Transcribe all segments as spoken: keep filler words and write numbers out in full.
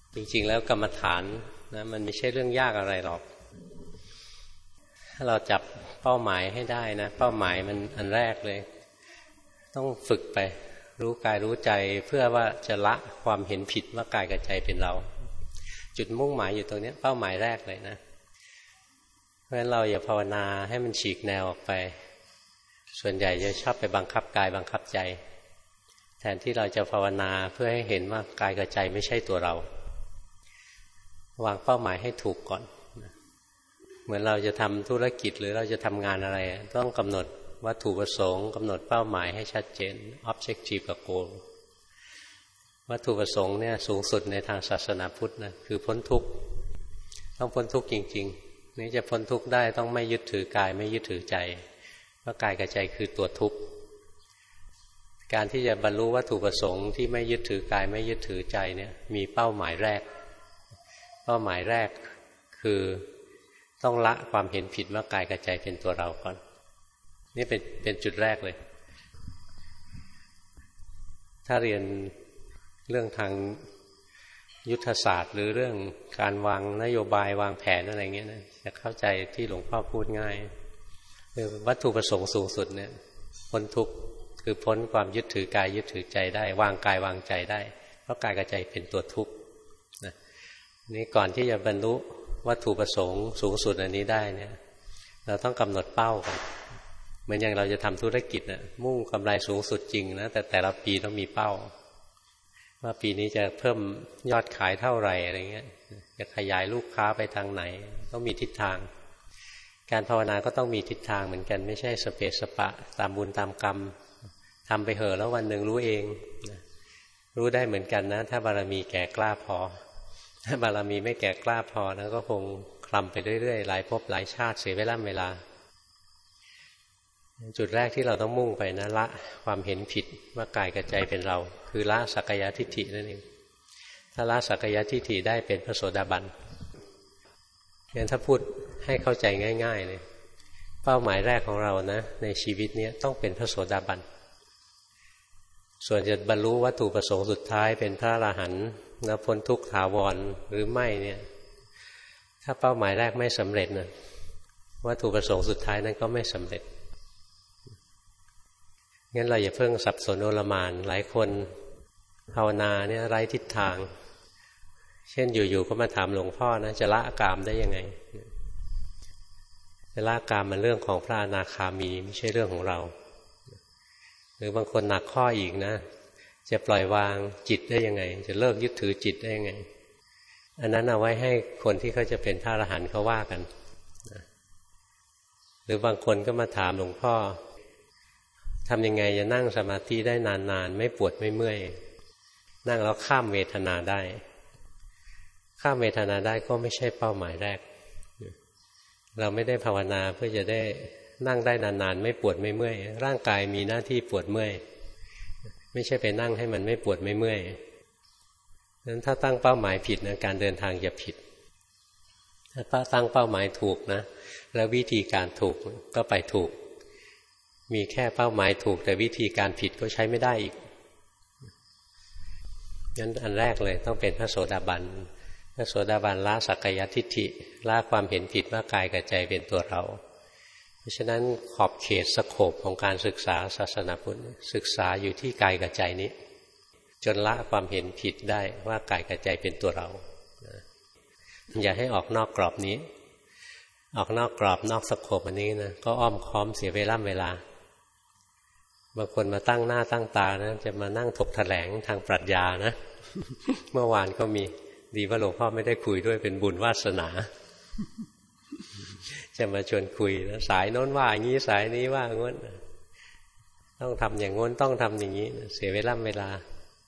จริงๆแล้วกรรมฐานนะมันไม่ใช่เรื่องยากอะไรหรอกถ้าเราจับเป้าหมายให้ได้นะเป้าหมายมันอันแรกเลยต้องฝึกไปรู้กายรู้ใจเพื่อว่าจะละความเห็นผิดว่ากายกับใจเป็นเราจุดมุ่งหมายอยู่ตรงนี้เป้าหมายแรกเลยนะเพราะฉะนั้นเราอย่าภาวนาให้มันฉีกแนวออกไปส่วนใหญ่จะชอบไปบังคับกายบังคับใจแทนที่เราจะภาวนาเพื่อให้เห็นว่ากายกับใจไม่ใช่ตัวเราวางเป้าหมายให้ถูกก่อนเหมือนเราจะทำธุรกิจหรือเราจะทำงานอะไรต้องกำหนดวัตถุประสงค์กำหนดเป้าหมายให้ชัดเจน objective กับ goal วัตถุประสงค์เนี่ยสูงสุดในทางศาสนาพุทธนะคือพ้นทุกข์ต้องพ้นทุกข์จริงๆนี่จะพ้นทุกข์ได้ต้องไม่ยึดถือกายไม่ยึดถือใจเพราะกายกับใจคือตัวทุกข์การที่จะบรรลุวัตถุประสงค์ที่ไม่ยึดถือกายไม่ยึดถือใจเนี่ยมีเป้าหมายแรกเป้าหมายแรกคือต้องละความเห็นผิดว่ากายกับใจเป็นตัวเราก่อนนี่เป็นเป็นจุดแรกเลยถ้าเรียนเรื่องทางยุทธศาสตร์หรือเรื่องการวางนโยบายวางแผนอะไรเงี้ยนะจะเข้าใจที่หลวงพ่อพูดง่ายคือวัตถุประสงค์สูงสุดเนี่ยพ้นทุกข์คือพ้นความยึดถือกายยึดถือใจได้วางกายวางใจได้เพราะกายกับใจเป็นตัวทุกข์นะนี่ก่อนที่จะบรรลุวัตถุประสงค์สูงสุดอันนี้ได้เนี่ยเราต้องกำหนดเป้าก่อนเหมือนอย่างเราจะทำธุรกิจนะมุ่งกำไรสูงสุดจริงนะแต่แต่ละปีต้องมีเป้าว่าปีนี้จะเพิ่มยอดขายเท่าไหร่อะไรเงี้ยจะขยายลูกค้าไปทางไหนต้องมีทิศทางการภาวนาก็ต้องมีทิศทางเหมือนกันไม่ใช่สเปะสปะตามบุญตามกรรมทำไปเหอะแล้ววันหนึ่งรู้เองรู้ได้เหมือนกันนะถ้าบารมีแก่กล้าพอถ้าบารมีไม่แก่กล้าพอนะก็คงคลำไปเรื่อยๆหลายภพหลายชาติเสียเวลาเวลาจุดแรกที่เราต้องมุ่งไปนะละความเห็นผิดว่ากายกับใจเป็นเราคือละสักกายทิฏฐินั่นเองถ้าละสักกายทิฏฐิได้เป็นพระโสดาบันงั้นถ้าพูดให้เข้าใจง่ายๆเลยเป้าหมายแรกของเรานะในชีวิตนี้ต้องเป็นพระโสดาบันส่วนจะบรรลุวัตถุประสงค์สุดท้ายเป็นพระอรหันต์แล้วพ้นทุกข์ถาวรหรือไม่เนี่ยถ้าเป้าหมายแรกไม่สำเร็จนะวัตถุประสงค์สุดท้ายนั้นก็ไม่สำเร็จงั้นเราอย่าเพิ่งสับสนโอลหม่านหลายคนภาวนาเนี่ยไร้ทิศทางเช่นอยู่ๆก็มาถามหลวงพ่อนะจะละกามได้ยังไงจะละกามมันเรื่องของพระอนาคามีไม่ใช่เรื่องของเราหรือบางคนหนักข้ออีกนะจะปล่อยวางจิตได้ยังไงจะเลิกยึดถือจิตได้ยังไงอันนั้นเอาไว้ให้คนที่เขาจะเป็นพระอรหันต์เขาว่ากันหรือบางคนก็มาถามหลวงพ่อทำยังไงจะนั่งสมาธิได้นานๆไม่ปวดไม่เมื่อยนั่งแล้วข้ามเวทนาได้ข้ามเวทนาได้ก็ไม่ใช่เป้าหมายแรกเราไม่ได้ภาวนาเพื่อจะได้นั่งได้นานๆไม่ปวดไม่เมื่อยร่างกายมีหน้าที่ปวดเมื่อยไม่ใช่ไปนั่งให้มันไม่ปวดไม่เมื่อยนั้นถ้าตั้งเป้าหมายผิดนะการเดินทางจะผิดถ้าตั้งเป้าหมายถูกนะแล้ววิธีการถูกก็ไปถูกมีแค่เป้าหมายถูกแต่วิธีการผิดก็ใช้ไม่ได้อีกงั้นอันแรกเลยต้องเป็นพระโสดาบันพระโสดาบันละสักกายทิฏฐิละความเห็นผิดว่ากายกับใจเป็นตัวเราเพราะฉะนั้นขอบเขตสโคปของการศึกษาศาสนาพุทธศึกษาอยู่ที่กายกับใจนี้จนละความเห็นผิดได้ว่ากายกับใจเป็นตัวเราอย่าให้ออกนอกกรอบนี้ออกนอกกรอบนอกสโคปอันนี้นะก็อ้อมค้อมเสียเวลาเวลาบางคนมาตั้งหน้าตั้งตานะจะมานั่งถกแถลงทางปรัชญานะ เมื่อวานก็มีดีว่าหลวงพ่อไม่ได้คุยด้วยเป็นบุญวาสนา จะมาชวนคุยนะสายโน้นว่าอย่างนี้สายนี้ว่างั้นต้องทำอย่างง้นต้องทำอย่างนี้เสียเวลาเวลา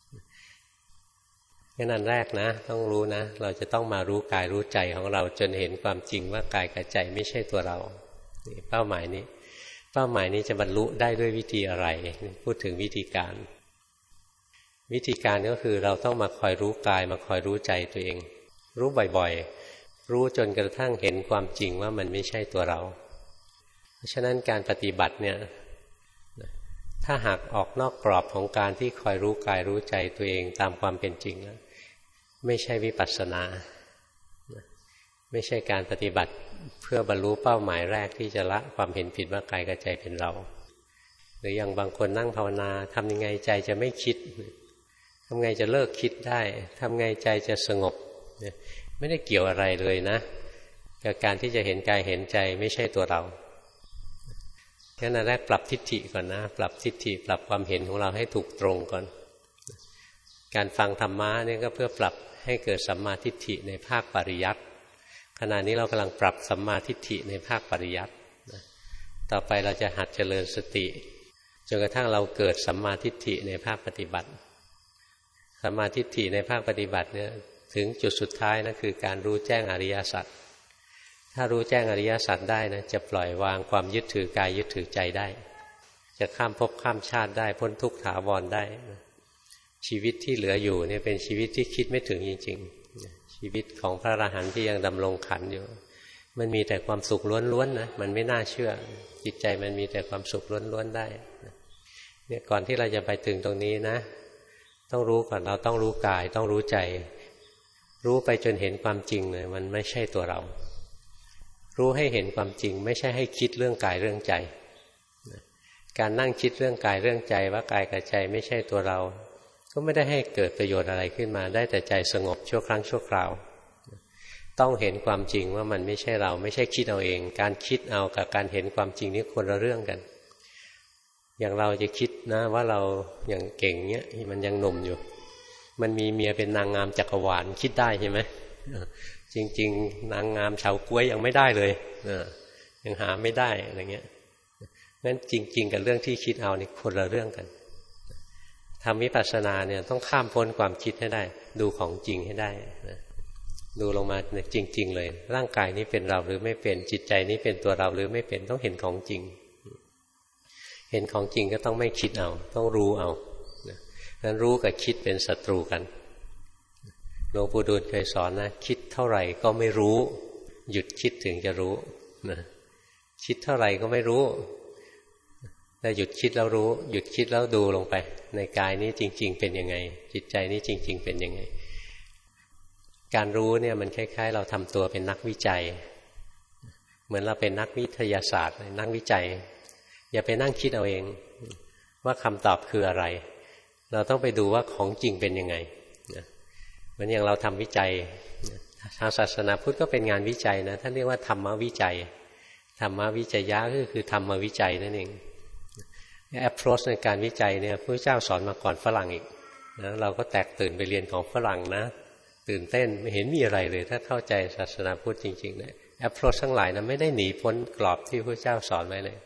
งั้นอันแรกนะต้องรู้นะเราจะต้องมารู้กายรู้ใจของเราจนเห็นความจริงว่ากายกับใจไม่ใช่ตัวเราเป้าหมายนี้เป้าหมายนี้จะบรรลุได้ด้วยวิธีอะไรพูดถึงวิธีการวิธีการก็คือเราต้องมาคอยรู้กายมาคอยรู้ใจตัวเองรู้บ่อยๆรู้จนกระทั่งเห็นความจริงว่ามันไม่ใช่ตัวเราเพราะฉะนั้นการปฏิบัติเนี่ยถ้าหากออกนอกกรอบของการที่คอยรู้กายรู้ใจตัวเองตามความเป็นจริงแล้วไม่ใช่วิปัสสนาไม่ใช่การปฏิบัติเพื่อบรรลุเป้าหมายแรกที่จะละความเห็นผิดว่ากายกับใจเป็นเราหรืออย่างบางคนนั่งภาวนาทำยังไงใจจะไม่คิดทำไงจะเลิกคิดได้ทำไงใจจะสงบไม่ได้เกี่ยวอะไรเลยนะกับการที่จะเห็นกายเห็นใจไม่ใช่ตัวเรางั้นอันแรกปรับทิฏฐิก่อนนะปรับทิฏฐิปรับความเห็นของเราให้ถูกตรงก่อนการฟังธรรมะนี่ก็เพื่อปรับให้เกิดสัมมาทิฏฐิในภาคปริยัติขณะนี้เรากำลังปรับสัมมาทิฏฐิในภาคปริยัติต่อไปเราจะหัดเจริญสติจนกระทั่งเราเกิดสัมมาทิฏฐิในภาคปฏิบัติสัมมาทิฏฐิในภาคปฏิบัติเนี่ยถึงจุดสุดท้ายนะคือการรู้แจ้งอริยสัจถ้ารู้แจ้งอริยสัจได้นะจะปล่อยวางความยึดถือกายยึดถือใจได้จะข้ามภพข้ามชาติได้พ้นทุกข์ถาวรได้ชีวิตที่เหลืออยู่เนี่ยเป็นชีวิตที่คิดไม่ถึงจริงๆชีวิตของพระอรหันต์ที่ยังดำรงขันธ์อยู่มันมีแต่ความสุขล้วนๆนะมันไม่น่าเชื่อจิตใจมันมีแต่ความสุขล้วนๆได้เนี่ยก่อนที่เราจะไปถึงตรงนี้นะต้องรู้ก่อนเราต้องรู้กายต้องรู้ใจรู้ไปจนเห็นความจริงเลยมันไม่ใช่ตัวเรารู้ให้เห็นความจริงไม่ใช่ให้คิดเรื่องกายเรื่องใจการนั่งคิดเรื่องกายเรื่องใจว่ากายกับใจไม่ใช่ตัวเราก็ไม่ได้ให้เกิดประโยชน์อะไรขึ้นมาได้แต่ใจสงบชั่วครั้งชั่วคราวต้องเห็นความจริงว่ามันไม่ใช่เราไม่ใช่คิดเอาเองการคิดเอากับการเห็นความจริงนี่คนละเรื่องกันอย่างเราจะคิดนะว่าเราอย่างเก่งเนี้ยมันยังหนุ่มอยู่มันมีเมียเป็นนางงามจักรวาลคิดได้ใช่ไหมจริงๆนางงามชาวกล้วยยังไม่ได้เลยยังหาไม่ได้อะไรเงี้ยงั้นจริงๆกับเรื่องที่คิดเอานี่คนละเรื่องกันทำวิปัสสนาเนี่ยต้องข้ามพ้นความคิดให้ได้ดูของจริงให้ได้ดูลงมาจริงๆเลยร่างกายนี้เป็นเราหรือไม่เป็นจิตใจนี้เป็นตัวเราหรือไม่เป็นต้องเห็นของจริงเห็นของจริงก็ต้องไม่คิดเอาต้องรู้เอานั้นรู้กับคิดเป็นศัตรูกันหลวงปู่ดูลเคยสอนนะคิดเท่าไหร่ก็ไม่รู้หยุดคิดถึงจะรู้นะคิดเท่าไหร่ก็ไม่รู้แต่หยุดคิดแล้วรู้หยุดคิดแล้วดูลงไปในกายนี้จริงๆเป็นยังไงจิตใจนี้จริงๆเป็นยังไงการรู้เนี่ยมันคล้ายๆเราทำตัวเป็นนักวิจัยเหมือนเราเป็นนักวิทยาศาสตร์นักวิจัยอย่าไปนั่งคิดเอาเองว่าคำตอบคืออะไรเราต้องไปดูว่าของจริงเป็นยังไงเหมือนอย่างเราทำวิจัยทางศาสนาพุทธก็เป็นงานวิจัยนะท่านเรียกว่าธรรมวิจัยธรรมวิจัยยะก็คือธรรมวิจัยนั่นเองแอปโรชในการวิจัยเนี่ยพระเจ้าสอนมาก่อนฝรั่งอีกนะเราก็แตกตื่นไปเรียนของฝรั่งนะตื่นเต้นไม่เห็นมีอะไรเลยถ้าเข้าใจศาสนาพุทธจริงๆเนี่ยแอปโรชทั้งหลายนะไม่ได้หนีพ้นกรอบที่พระเจ้าสอนไว้เลย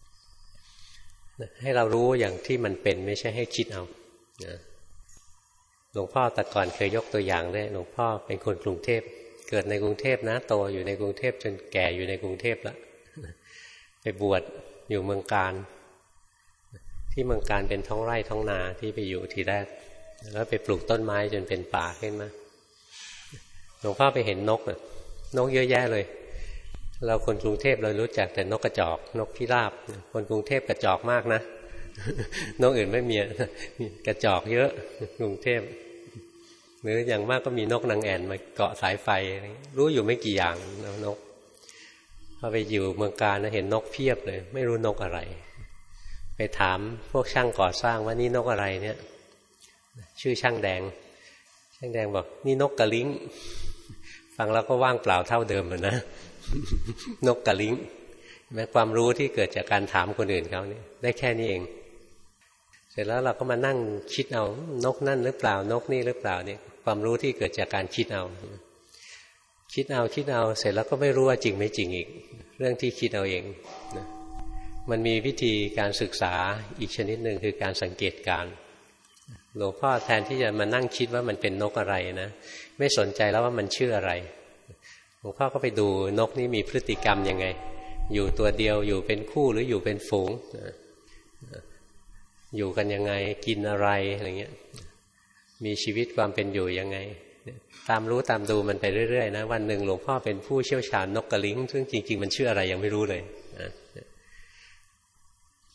ให้เรารู้อย่างที่มันเป็นไม่ใช่ให้คิดเอานะหลวงพ่อแต่ก่อนเคยยกตัวอย่างได้หลวงพ่อเป็นคนกรุงเทพเกิดในกรุงเทพนะโตอยู่ในกรุงเทพจนแก่อยู่ในกรุงเทพแล้วไปบวชอยู่เมืองการที่เมืองการเป็นท้องไร่ท้องนาที่ไปอยู่ทีแรกแล้วไปปลูกต้นไม้จนเป็นป่าขึ้นมาหลวงพ่อไปเห็นนกนกเยอะแยะเลยเราคนกรุงเทพเรารู้จักแต่นกกระจอกนกพิราบคนกรุงเทพกระจอกมากนะนกอื่นไม่มีกระจอกเยอะกรุงเทพหรืออย่างมากก็มีนกนางแอ่นมาเกาะสายไฟรู้อยู่ไม่กี่อย่างนกพอไปอยู่เมืองการนะเห็นนกเพียบเลยไม่รู้นกอะไรไปถามพวกช่างก่อสร้างว่านี่นกอะไรเนี่ยชื่อช่างแดงช่างแดงบอกนี่นกกระลิ้งฟังแล้วก็ว่างเปล่าเท่าเดิมเลยนะนกกระลิ้งแม้ความรู้ที่เกิดจากการถามคนอื่นเขาเนี่ยได้แค่นี้เองเสร็จแล้วเราก็มานั่งคิดเอานกนั่นหรือเปล่านกนี่หรือเปล่าเนี่ยความรู้ที่เกิดจากการคิดเอาคิดเอาคิดเอาเสร็จแล้วก็ไม่รู้ว่าจริงไม่จริงอีกเรื่องที่คิดเอาเองนะมันมีวิธีการศึกษาอีกชนิดหนึ่งคือการสังเกตการหลวงพ่อแทนที่จะมานั่งคิดว่ามันเป็นนกอะไรนะไม่สนใจแล้วว่ามันชื่ออะไรหลวงพ่อก็ไปดูนกนี่มีพฤติกรรมยังไงอยู่ตัวเดียวอยู่เป็นคู่หรืออยู่เป็นฝูงอยู่กันยังไงกินอะไรอะไรเงี้ยมีชีวิตความเป็นอยู่ยังไงตามรู้ตามดูมันไปเรื่อยๆนะวันหนึ่งหลวงพ่อเป็นผู้เชี่ยวชาญนกกระลิ้งซึ่งจริงๆมันชื่ออะไรยังไม่รู้เลย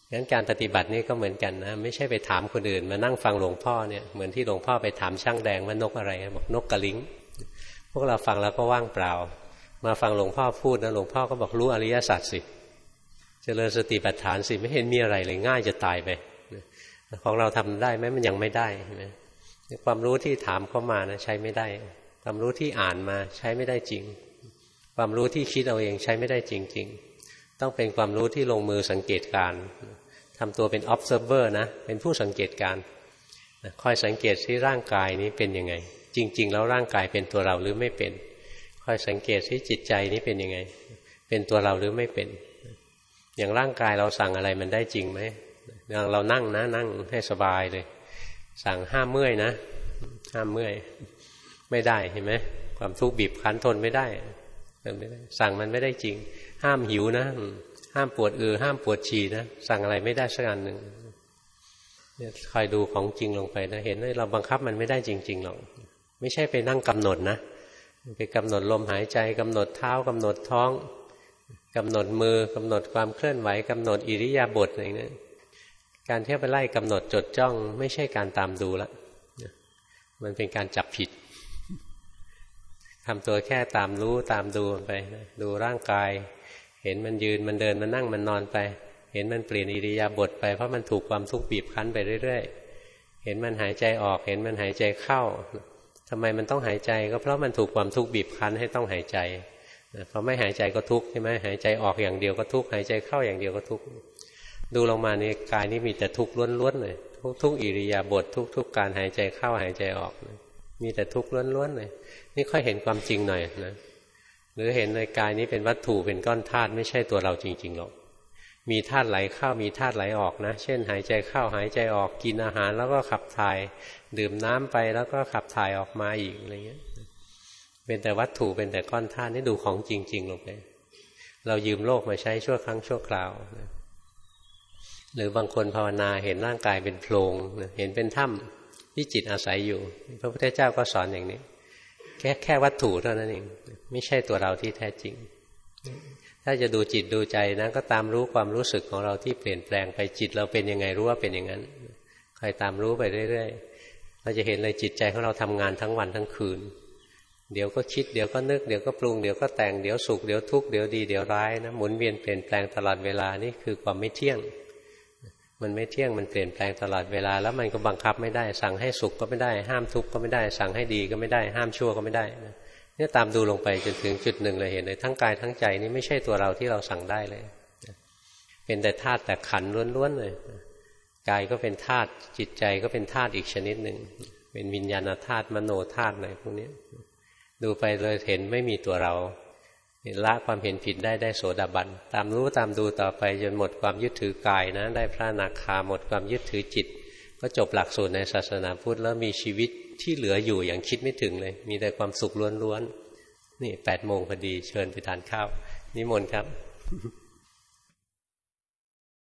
งั้นการปฏิบัตินี่ก็เหมือนกันนะไม่ใช่ไปถามคนอื่นมานั่งฟังหลวงพ่อเนี่ยเหมือนที่หลวงพ่อไปถามช่างแดงว่านกอะไรบอกนกกระลิงพวกเราฟังแล้วก็ว่างเปล่ามาฟังหลวงพ่อพูดนะหลวงพ่อก็บอกรู้อริยสัจสิเจริญสติปัฏฐานสิไม่เห็นมีอะไรเลยง่ายจะตายไปของเราทำได้ไหมมันยังไม่ได้ใช่ไหมความรู้ที่ถามเข้ามานะใช้ไม่ได้ความรู้ที่อ่านมาใช้ไม่ได้จริงความรู้ที่คิดเอาเองใช้ไม่ได้จริงๆต้องเป็นความรู้ที่ลงมือสังเกตการทำตัวเป็น observer นะเป็นผู้สังเกตการคอยสังเกตที่ร่างกายนี้เป็นยังไงจริงๆแล้วร่างกายเป็นตัวเราหรือไม่เป็นคอยสังเกตที่จิตใจนี้เป็นยังไงเป็นตัวเราหรือไม่เป็นอย่างร่างกายเราสั่งอะไรมันได้จริงไหมอย่างเรานั่งนะนั่งให้สบายเลยสั่งห้ามเมื่อยนะห้ามเมื่อยไม่ได้เห็นไหมความทุกข์บีบคั้นทนไม่ได้สั่งมันไม่ได้จริงห้ามหิวนะห้ามปวดอือห้ามปวดฉี่นะสั่งอะไรไม่ได้สักอันหนึ่งเนี่ยคอยดูของจริงลงไปนะเห็นว่าเราบังคับมันไม่ได้จริงๆหรอกไม่ใช่ไปนั่งกำหนดนะไปกำหนดลมหายใจกำหนดเท้ากำหนดท้องกำหนดมือกำหนดความเคลื่อนไหวกำหนดอิริยาบถอะไรเนี่ยการที่ไปไล่กำหนดจดจ้องไม่ใช่การตามดูละมันเป็นการจับผิดทำตัวแค่ตามรู้ตามดูไปดูร่างกายเห็นมันยืนมันเดินมันนั่งมันนอนไปเห็นมันเปลี่ยนอิริยาบถไปเพราะมันถูกความทุกข์บีบคั้นไปเรื่อยๆเห็นมันหายใจออกเห็นมันหายใจเข้าทำไมมันต้องหายใจก็เพราะมันถูกความทุกข์บีบคั้นให้ต้องหายใจเพราะไม่หายใจก็ทุกข์ใช่ไหมหายใจออกอย่างเดียวก็ทุกข์หายใจเข้าอย่างเดียวก็ทุกข์ดูลงมาในกายนี้มีแต่ทุกข์ล้วนๆเลยทุกๆอิริยาบถทุกๆการหายใจเข้าหายใจออกมีแต่ทุกข์ล้วนๆเลยนี่ค่อยเห็นความจริงหน่อยนะหรือเห็นในกายนี้เป็นวัตถุเป็นก้อนธาตุไม่ใช่ตัวเราจริงๆหรอกมีธาตุไหลเข้ามีธาตุไหลออกนะเช่นหายใจเข้าหายใจออกกินอาหารแล้วก็ขับถ่ายดื่มน้ำไปแล้วก็ขับถ่ายออกมาอีกอะไรเงี้ยเป็นแต่วัตถุเป็นแต่ก้อนธาตุนี่ดูของจริงๆลงไปเรายืมโลกมาใช้ชั่วครั้งชั่วคราวนะหรือบางคนภาวนาเห็นร่างกายเป็นโพรงเห็นเป็นถ้ำที่จิตอาศัยอยู่พระพุทธเจ้าก็สอนอย่างนี้แค่แค่วัตถุเท่านั้นเองไม่ใช่ตัวเราที่แท้จริงถ้าจะดูจิตดูใจนะก็ตามรู้ความรู้สึกของเราที่เปลี่ยนแปลงไปจิตเราเป็นยังไงรู้ว่าเป็นอย่างนั้นคอยตามรู้ไปเรื่อยๆเราจะเห็นเลยจิตใจของเราทำงานทั้งวันทั้งคืนเดี๋ยวก็คิดเดี๋ยวก็นึกเดี๋ยวก็ปรุงเดี๋ยวก็แต่งเดี๋ยวสุขเดี๋ยวทุกข์เดี๋ยวดีเดี๋ยวร้ายนะหมุนเวียนเปลี่ยนแปลงตลอดเวลานี่คือความไม่เที่ยงมันไม่เที่ยงมันเปลี่ยนแปลงตลอดเวลาแล้วมันก็บังคับไม่ได้สั่งให้สุขก็ไม่ได้ห้ามทุกข์ก็ไม่ได้สั่งให้ดีก็ไม่ได้ห้ามชั่วก็ไม่ได้เนี่ยตามดูลงไปจนถึงจุดหนึ่งเลยเห็นเลยทั้งกายทั้งใจนี่ไม่ใช่ตัวเราที่เราสั่งได้เลยเป็นแต่ธาตุแต่ขันธ์ล้วนๆเลยกายก็เป็นธาตุจิตใจก็เป็นธาตุอีกชนิดหนึ่งเป็นวิญญาณธาตุมโนธาตุอะไรพวกนี้ดูไปเลยเห็นไม่มีตัวเราละความเห็นผิดได้ได้โสดาบันตามรู้ตามดูต่อไปจนหมดความยึดถือกายนะได้พระอนาคาหมดความยึดถือจิตก็จบหลักสูตรในศาสนาพุทธแล้วมีชีวิตที่เหลืออยู่อย่างคิดไม่ถึงเลยมีแต่ความสุขล้วนๆนี่แปดโมงพอดีเชิญไปทานข้าวนิมนต์ครับ